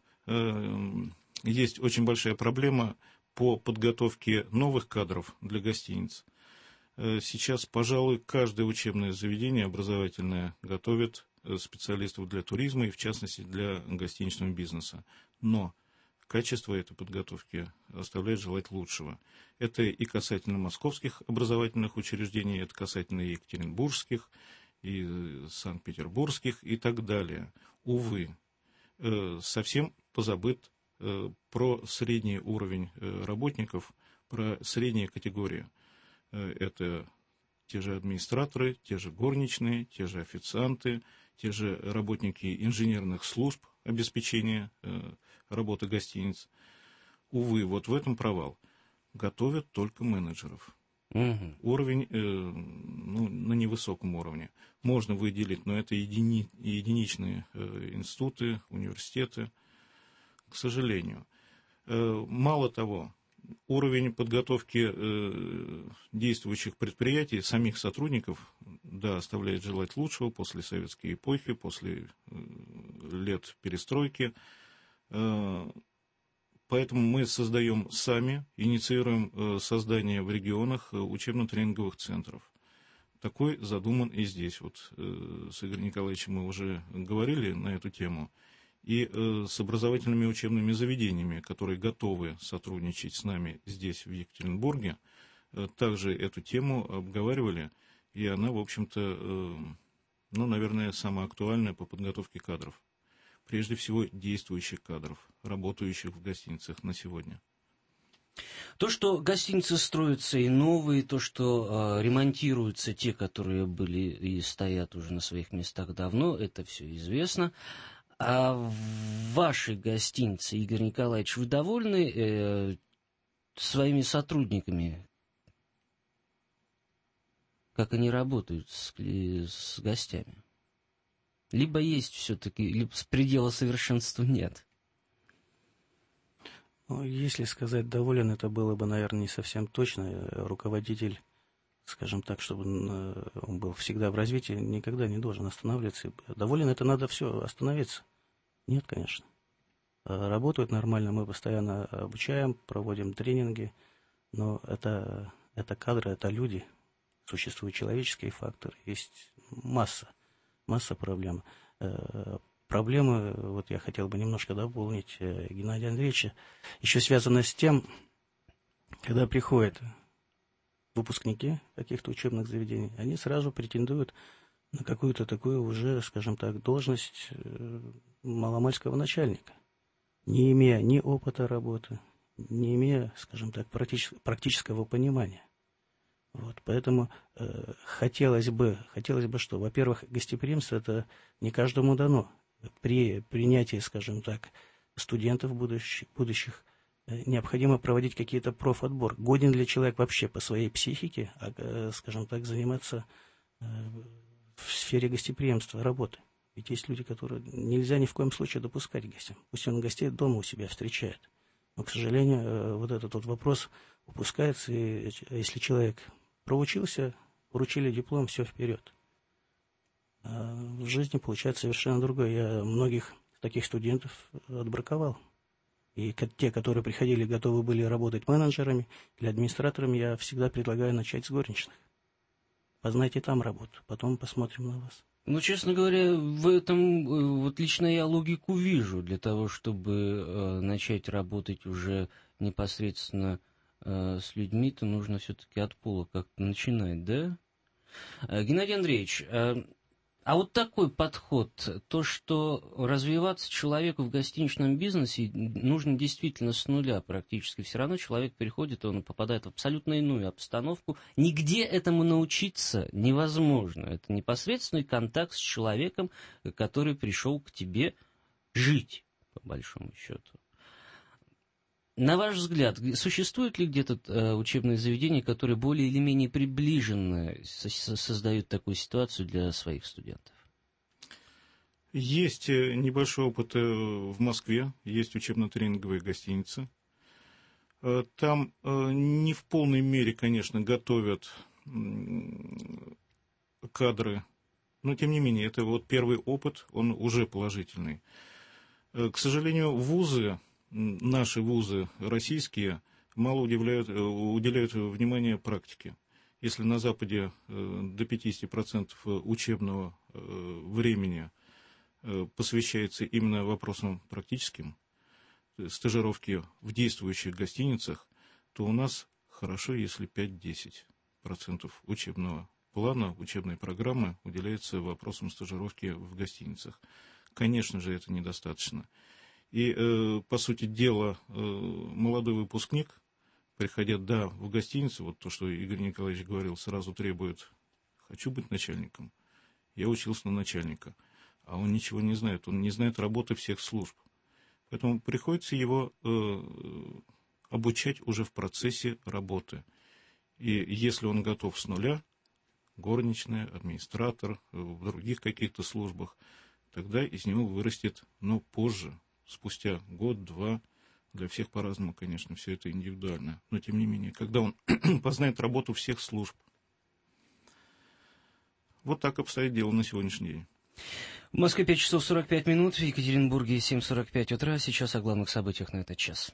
R: есть очень большая проблема по подготовке новых кадров для гостиниц. Сейчас, пожалуй, каждое учебное заведение образовательное готовит специалистов для туризма и, в частности, для гостиничного бизнеса. Но качество этой подготовки оставляет желать лучшего. Это и касательно московских образовательных учреждений, это касательно и екатеринбургских, и санкт-петербургских и так далее. Увы, совсем позабыт про средний уровень работников, про средние категории. Это те же администраторы, те же горничные, те же официанты, те же работники инженерных служб обеспечения работы гостиниц. Увы, вот в этом провал. Готовят только менеджеров.
A: Угу.
R: Уровень э, ну, на невысоком уровне. Можно выделить, но это едини, единичные э, институты, университеты, к сожалению. Э, мало того, уровень подготовки э, действующих предприятий, самих сотрудников, да, оставляет желать лучшего после советской эпохи, после э, лет перестройки. Э, Поэтому мы создаем сами, инициируем создание в регионах учебно-тренинговых центров. Такой задуман и здесь. Вот с Игорем Николаевичем мы уже говорили на эту тему. и э, с образовательными учебными заведениями, которые готовы сотрудничать с нами здесь, в Екатеринбурге, э, также эту тему обговаривали, и она, в общем-то, э, ну, наверное, самая актуальная по подготовке кадров. Прежде всего, действующих кадров, работающих в гостиницах на сегодня.
A: То, что гостиницы строятся и новые, то, что э, ремонтируются те, которые были и стоят уже на своих местах давно, это все известно. А в вашей гостинице, Игорь Николаевич, вы довольны э, своими сотрудниками? Как они работают с, с гостями? Либо есть все-таки, либо с предела совершенства нет.
Q: Если сказать доволен, это было бы, наверное, не совсем точно. Руководитель, скажем так, чтобы он был всегда в развитии, никогда не должен останавливаться. Доволен, это надо все остановиться. Нет, конечно. Работают нормально, мы постоянно обучаем, проводим тренинги, но это, это кадры, это люди. Существуют человеческие факторы, есть масса, масса проблем. Проблемы, вот я хотел бы немножко дополнить Геннадия Андреевича, еще связаны с тем, когда приходят выпускники каких-то учебных заведений, они сразу претендуют на какую-то такую уже, скажем так, должность маломальского начальника, не имея ни опыта работы, не имея, скажем так, практического, практического понимания. Вот, поэтому э, хотелось бы, хотелось бы, что, во-первых, гостеприимство это не каждому дано. При принятии, скажем так, студентов будущих, будущих э, необходимо проводить какие-то профотбор. Годен ли человек вообще по своей психике, а, э, скажем так, заниматься э, в сфере гостеприимства, работы. Ведь есть люди, которые нельзя ни в коем случае допускать к гостям. Пусть он гостей дома у себя встречает. Но, к сожалению, э, вот этот вот вопрос упускается, и если человек проучился, вручили диплом, все вперед. А в жизни получается совершенно другое. Я многих таких студентов отбраковал. И те, которые приходили, готовы были работать менеджерами или администраторами, я всегда предлагаю начать с горничных. Познайте там работу, потом посмотрим на вас.
A: Ну, честно говоря, в этом вот лично я логику вижу. Для того, чтобы э, начать работать уже непосредственно э, с людьми, то нужно все-таки от пола как-то начинать, да? Э, Геннадий Андреевич, э, а вот такой подход, то, что развиваться человеку в гостиничном бизнесе нужно действительно с нуля практически. Все равно человек приходит, он попадает в абсолютно иную обстановку. Нигде этому научиться невозможно. Это непосредственный контакт с человеком, который пришел к тебе жить, по большому счету. На ваш взгляд, существуют ли где-то э, учебные заведения, которые более или менее приближенно со- создают такую ситуацию для своих студентов?
R: Есть небольшой опыт в Москве, есть учебно-тренинговые гостиницы. Там не в полной мере, конечно, готовят кадры, но тем не менее, это вот первый опыт, он уже положительный. К сожалению, вузы, наши вузы российские, мало уделяют, уделяют внимание практике. Если на Западе до пятьдесят процентов учебного времени посвящается именно вопросам практическим, стажировки в действующих гостиницах, то у нас хорошо, если пять-десять процентов учебного плана, учебной программы уделяется вопросам стажировки в гостиницах. Конечно же, это недостаточно. И, э, по сути дела, э, молодой выпускник, приходя, да, в гостиницу, вот то, что Игорь Николаевич говорил, сразу требует: хочу быть начальником. Я учился на начальника. А он ничего не знает, он не знает работы всех служб. Поэтому приходится его э, обучать уже в процессе работы. И если он готов с нуля, горничная, администратор, в других каких-то службах, тогда из него вырастет, но позже, спустя год-два, для всех по-разному, конечно, все это индивидуально. Но тем не менее, когда он познает работу всех служб. Вот так обстоит дело на сегодняшний день.
A: В Москве пять часов сорок пять минут, в Екатеринбурге семь сорок пять утра. Сейчас о главных событиях на этот час.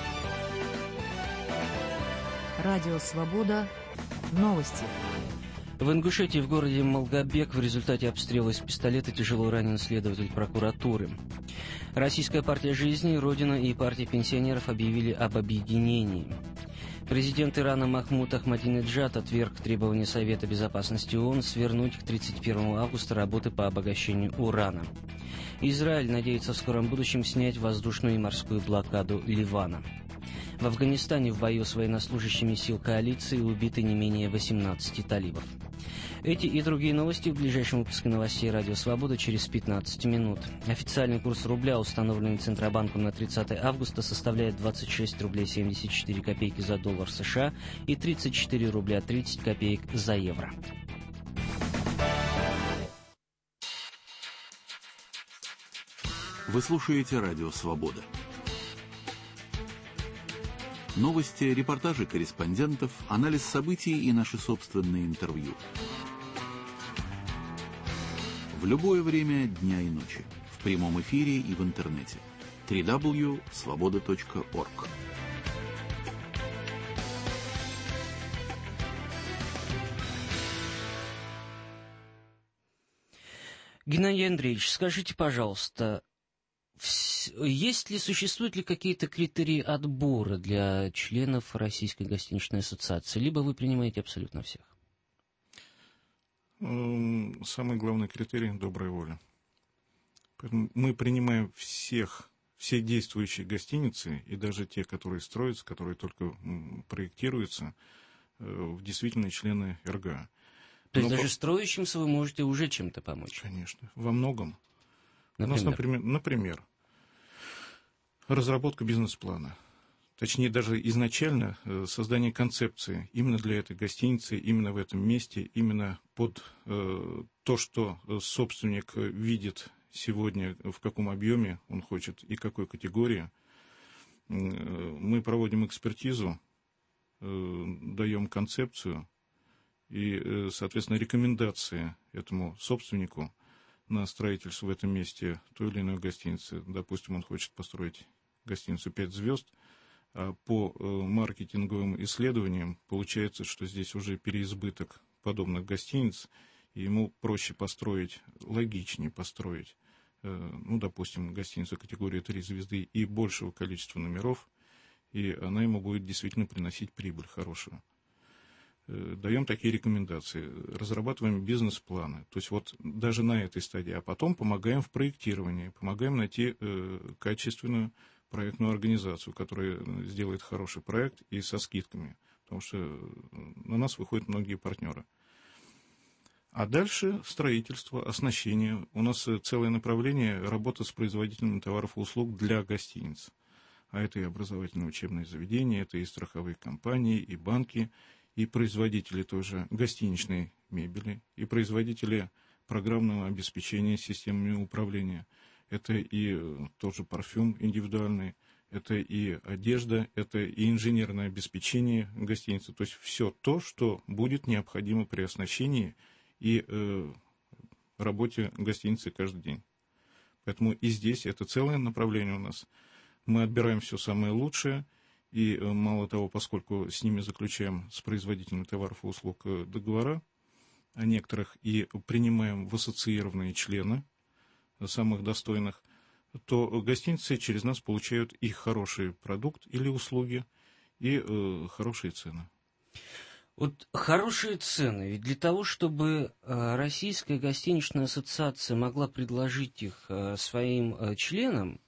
U: Радио «Свобода». Новости.
A: В Ингушетии в городе Малгобек в результате обстрела из пистолета тяжело ранен следователь прокуратуры. Российская партия жизни, Родина и партия пенсионеров объявили об объединении. Президент Ирана Махмуд Ахмадинеджад отверг требования Совета Безопасности ООН свернуть к тридцать первому августа работы по обогащению урана. Израиль надеется в скором будущем снять воздушную и морскую блокаду Ливана. В Афганистане в бою с военнослужащими сил коалиции убиты не менее восемнадцати талибов. Эти и другие новости в ближайшем выпуске новостей «Радио Свобода» через пятнадцать минут. Официальный курс рубля, установленный Центробанком на тридцатое августа, составляет двадцать шесть рублей семьдесят четыре копейки за доллар США и тридцать четыре рубля тридцать копеек за евро.
C: Вы слушаете «Радио Свобода». Новости, репортажи корреспондентов, анализ событий и наши собственные интервью. В любое время дня и ночи, в прямом эфире и в интернете. дабл ю дабл ю дабл ю точка свобода точка орг.
A: Геннадий Андреевич, скажите, пожалуйста, есть ли, существуют ли какие-то критерии отбора для членов Российской гостиничной ассоциации, либо вы принимаете абсолютно всех?
R: Самый главный критерий – добрая воля. Мы принимаем всех, все действующие гостиницы, и даже те, которые строятся, которые только проектируются, в действительные члены эр гэ а.
A: То есть
R: Но
A: даже
R: по...
A: строящимся вы можете уже чем-то помочь?
R: Конечно, во многом.
A: Например?
R: У нас, например, например, разработка бизнес-плана. Точнее, даже изначально создание концепции именно для этой гостиницы, именно в этом месте, именно под э, то, что собственник видит сегодня, в каком объеме он хочет и какой категории. Э, мы проводим экспертизу, э, даем концепцию и, э, соответственно, рекомендации этому собственнику на строительство в этом месте той или иной гостиницы. Допустим, он хочет построить гостиницу пять звезд, а по маркетинговым исследованиям получается, что здесь уже переизбыток подобных гостиниц, и ему проще построить, логичнее построить, ну, допустим, гостиницу категории три звезды и большего количества номеров, и она ему будет действительно приносить прибыль хорошую. Даем такие рекомендации, разрабатываем бизнес-планы, то есть вот даже на этой стадии, а потом помогаем в проектировании, помогаем найти э, качественную проектную организацию, которая сделает хороший проект и со скидками, потому что на нас выходят многие партнеры. А дальше строительство, оснащение. У нас целое направление работа с производителями товаров и услуг для гостиниц. А это и образовательные учебные заведения, это и страховые компании, и банки, и производители тоже гостиничной мебели, и производители программного обеспечения системами управления. Это и тоже парфюм индивидуальный, это и одежда, это и инженерное обеспечение гостиницы. То есть все то, что будет необходимо при оснащении и э, работе гостиницы каждый день. Поэтому и здесь это целое направление у нас. Мы отбираем все самое лучшее. И мало того, поскольку с ними заключаем, с производителями товаров и услуг, договора о некоторых и принимаем в ассоциированные члены самых достойных, то гостиницы через нас получают и хороший продукт или услуги, и э, хорошие цены.
A: Вот хорошие цены. Ведь для того, чтобы Российская гостиничная ассоциация могла предложить их своим членам,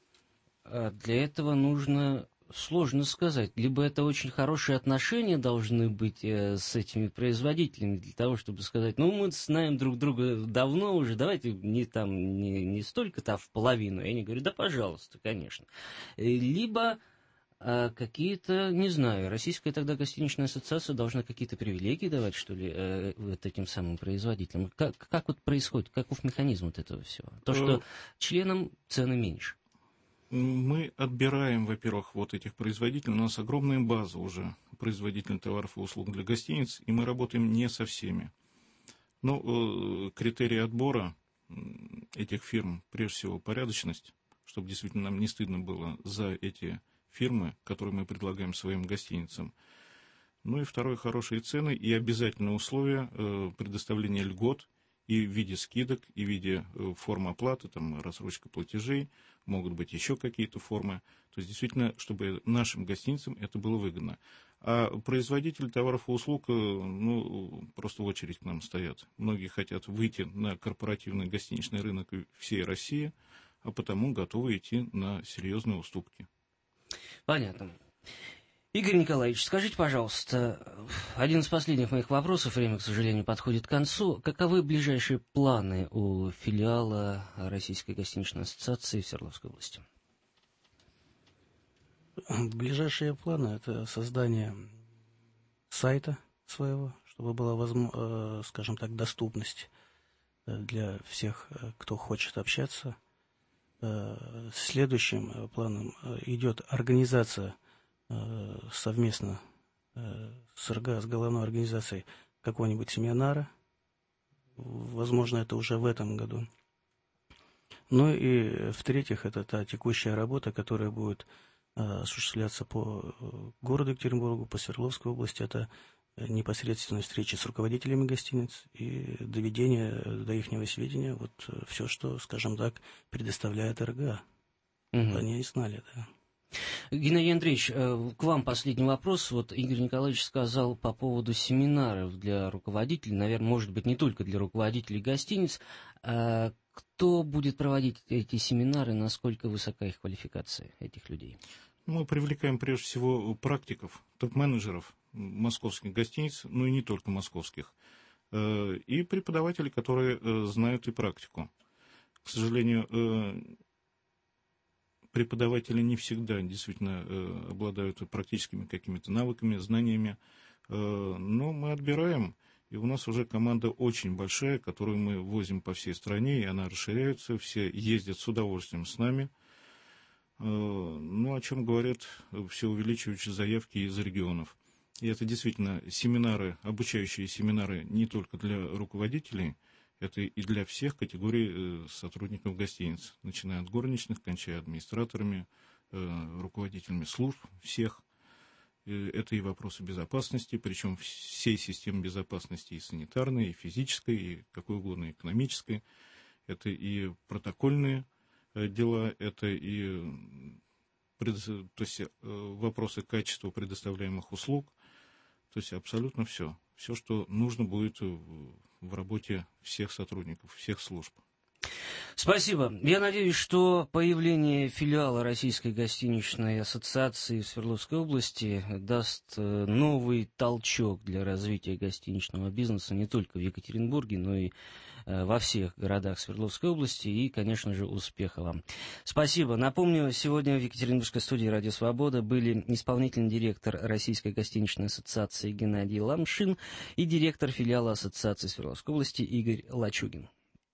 A: для этого нужно... Сложно сказать. Либо это очень хорошие отношения должны быть э, с этими производителями, для того, чтобы сказать, ну, мы знаем друг друга давно уже, давайте не, там, не, не столько-то, а в половину. И они говорят, да, пожалуйста, конечно. Либо э, какие-то, не знаю, Российская тогда гостиничная ассоциация должна какие-то привилегии давать, что ли, э, вот этим самым производителям. Как, как вот происходит, каков механизм вот этого всего? То, что членам цены меньше.
R: Мы отбираем, во-первых, вот этих производителей. У нас огромная база уже производителей товаров и услуг для гостиниц, и мы работаем не со всеми. Но э, критерии отбора этих фирм, прежде всего, порядочность, чтобы действительно нам не стыдно было за эти фирмы, которые мы предлагаем своим гостиницам. Ну и второе, хорошие цены и обязательное условие э, предоставления льгот и в виде скидок, и в виде э, форм оплаты, там, рассрочка платежей, могут быть еще какие-то формы. То есть, действительно, чтобы нашим гостиницам это было выгодно. А производители товаров и услуг, э, ну, просто в очередь к нам стоят. Многие хотят выйти на корпоративный гостиничный рынок всей России, а потому готовы идти на серьезные уступки.
A: Понятно. Игорь Николаевич, скажите, пожалуйста, один из последних моих вопросов, время, к сожалению, подходит к концу. Каковы ближайшие планы у филиала Российской гостиничной ассоциации в Свердловской области?
Q: Ближайшие планы – это создание сайта своего, чтобы была, возможно, скажем так, доступность для всех, кто хочет общаться. Следующим планом идет организация совместно с РГА, с головной организацией какого-нибудь семинара. Возможно, это уже в этом году. Ну и в-третьих, это та текущая работа, которая будет осуществляться по городу Екатеринбургу, по Свердловской области. Это непосредственные встречи с руководителями гостиниц и доведение до ихнего сведения вот все, что, скажем так, предоставляет РГА. Угу. Они и знали, да.
A: Геннадий Андреевич, к вам последний вопрос. Вот Игорь Николаевич сказал по поводу семинаров для руководителей, наверное, может быть, не только для руководителей гостиниц. Кто будет проводить эти семинары, насколько высока их квалификация этих людей?
R: Мы привлекаем прежде всего практиков, топ-менеджеров московских гостиниц, ну и не только московских, и преподавателей, которые знают и практику. К сожалению, преподаватели не всегда действительно э, обладают практическими какими-то навыками, знаниями, э, но мы отбираем, и у нас уже команда очень большая, которую мы возим по всей стране, и она расширяется, все ездят с удовольствием с нами. Э, ну, о чем говорят все увеличивающие заявки из регионов. И это действительно семинары, обучающие семинары не только для руководителей, это и для всех категорий сотрудников гостиниц, начиная от горничных, кончая администраторами, руководителями служб всех. Это и вопросы безопасности, причем всей системы безопасности, и санитарной, и физической, и какой угодно экономической. Это и протокольные дела, это и то есть, вопросы качества предоставляемых услуг. То есть абсолютно все. Все, что нужно будет в работе всех сотрудников, всех служб.
A: Спасибо. Я надеюсь, что появление филиала Российской гостиничной ассоциации в Свердловской области даст новый толчок для развития гостиничного бизнеса не только в Екатеринбурге, но и во всех городах Свердловской области. И, конечно же, успеха вам. Спасибо. Напомню, сегодня в Екатеринбургской студии «Радио Свобода» были исполнительный директор Российской гостиничной ассоциации Геннадий Ламшин и директор филиала ассоциации Свердловской области Игорь Лачугин.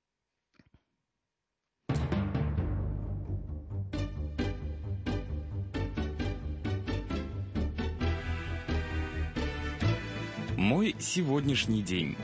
L: Мой сегодняшний день.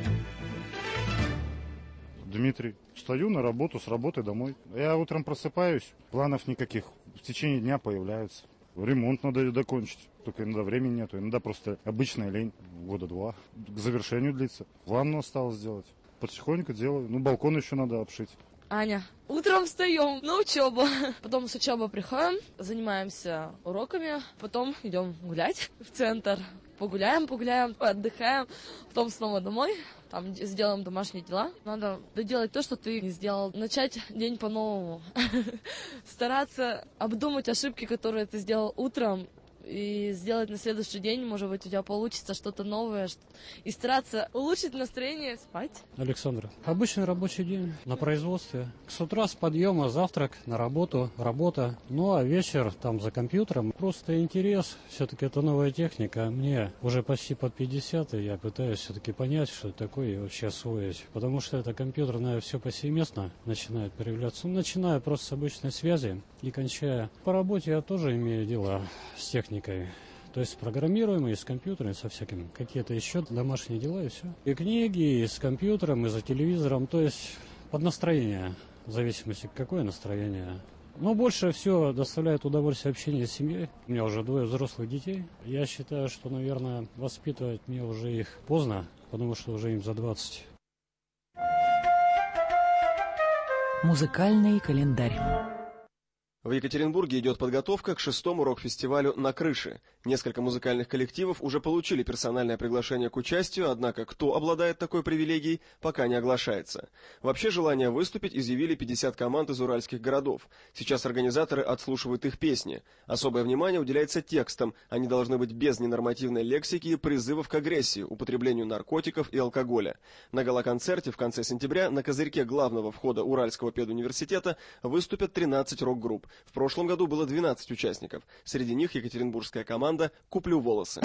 D: Дмитрий. Встаю на работу, с работы домой. Я утром просыпаюсь, планов никаких. В течение дня появляются. Ремонт надо докончить. Только иногда времени нету. Иногда просто обычная лень. Года два. К завершению длится. Ванну осталось сделать. Потихоньку делаю. Ну, балкон еще надо обшить.
V: Аня. Утром встаем на учебу. Потом с учебы приходим, занимаемся уроками. Потом идем гулять в центр. Погуляем, погуляем, отдыхаем. Потом снова домой. Там сделаем домашние дела. Надо доделать то, что ты не сделал. Начать день по-новому. Стараться обдумать ошибки, которые ты сделал утром. И сделать на следующий день, может быть, у тебя получится что-то новое. И стараться улучшить настроение, спать.
W: Александр, обычный рабочий день на производстве. С утра с подъема завтрак, на работу, работа. Ну а вечер там за компьютером. Просто интерес. Все-таки это новая техника. Мне уже почти под пятьдесят, и я пытаюсь все-таки понять, что это такое, и вообще освоить. Потому что это компьютерное все повсеместно начинает проявляться. Ну, начиная просто с обычной связи и кончая. По работе я тоже имею дело с техникой. То есть программируем и с компьютером, и со всяким. Какие-то еще домашние дела, и все. И книги, и с компьютером, и за телевизором. То есть под настроение. В зависимости, какое настроение. Но больше всего доставляет удовольствие общение с семьей. У меня уже двое взрослых детей. Я считаю, что, наверное, воспитывать мне уже их поздно, потому что уже им за двадцать.
U: Музыкальный календарь.
B: В Екатеринбурге идет подготовка к шестому рок-фестивалю «На крыше». Несколько музыкальных коллективов уже получили персональное приглашение к участию, однако кто обладает такой привилегией, пока не оглашается. Вообще желание выступить изъявили пятьдесят команд из уральских городов. Сейчас организаторы отслушивают их песни. Особое внимание уделяется текстам. Они должны быть без ненормативной лексики и призывов к агрессии, употреблению наркотиков и алкоголя. На гала-концерте в конце сентября на козырьке главного входа Уральского педуниверситета выступят тринадцать рок-групп. В прошлом году было двенадцать участников. Среди них екатеринбургская команда «Куплю волосы».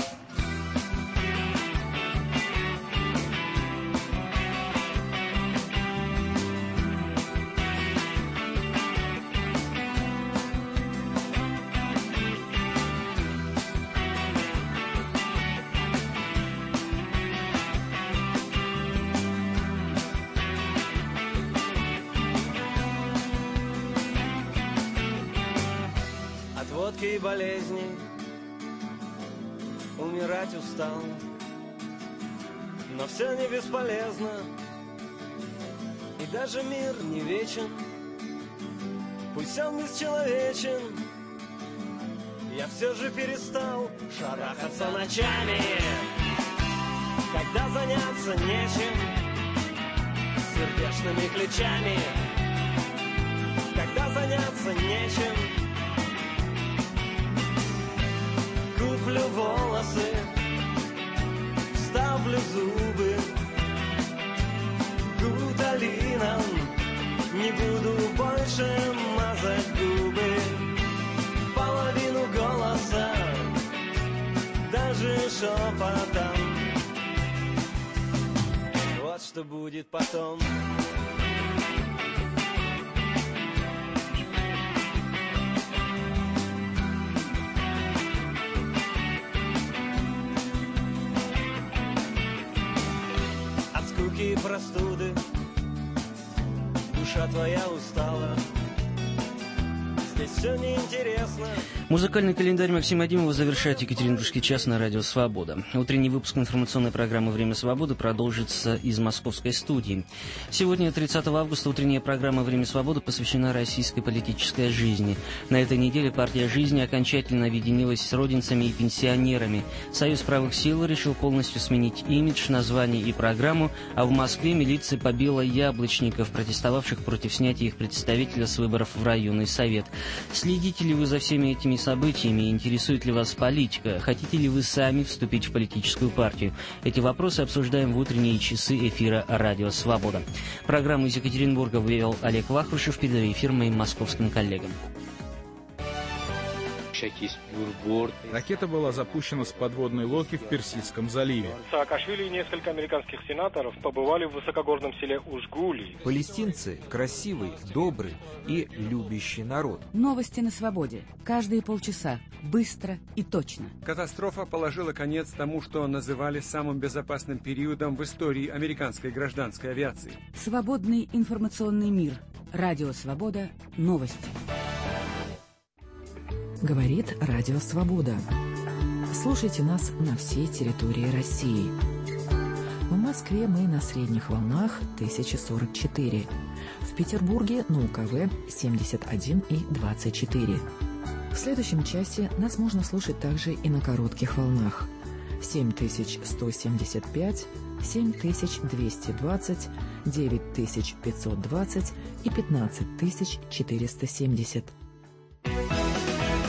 E: От водки и болезней умирать устал, но все не бесполезно, и даже мир не вечен, пусть он бесчеловечен. Я все же перестал шарахаться ночами, когда заняться нечем, сердечными ключами, когда заняться нечем. Куплю волосы, вставлю зубы гуталином, не буду больше мазать губы. Половину голоса, даже шепотом. Вот что будет потом. И простуды, душа твоя устала, здесь все неинтересно.
A: Музыкальный календарь Максима Адимова завершает Екатеринбургский час на радио «Свобода». Утренний выпуск информационной программы «Время свободы» продолжится из московской студии. Сегодня, тридцатого августа, утренняя программа «Время свободы» посвящена российской политической жизни. На этой неделе партия «Жизни» окончательно объединилась с родинцами и пенсионерами. Союз правых сил решил полностью сменить имидж, название и программу, а в Москве милиция побила яблочников, протестовавших против снятия их представителя с выборов в районный совет. Следите ли вы за всеми этими событиями, интересует ли вас политика, хотите ли вы сами вступить в политическую партию? Эти вопросы обсуждаем в утренние часы эфира «Радио Свобода». Программу из Екатеринбурга вывел Олег Вахрушев, передаю эфир моим московским коллегам.
G: Ракета была запущена с подводной лодки в Персидском заливе.
X: Саакашвили и несколько американских сенаторов побывали в высокогорном селе Ужгули.
Y: Палестинцы – красивый, добрый и любящий народ.
U: Новости на свободе. Каждые полчаса. Быстро и точно.
Z: Катастрофа положила конец тому, что называли самым безопасным периодом в истории американской гражданской авиации.
U: Свободный информационный мир. Радио Свобода. Новости. Говорит Радио Свобода. Слушайте нас на всей территории России. В Москве мы на средних волнах тысяча сорок четыре. В Петербурге на УКВ семьдесят один и двадцать четыре. В следующем часе нас можно слушать также и на коротких волнах. семь тысяч сто семьдесят пять, семь тысяч двести двадцать, девять тысяч пятьсот двадцать и пятнадцать тысяч четыреста семьдесят.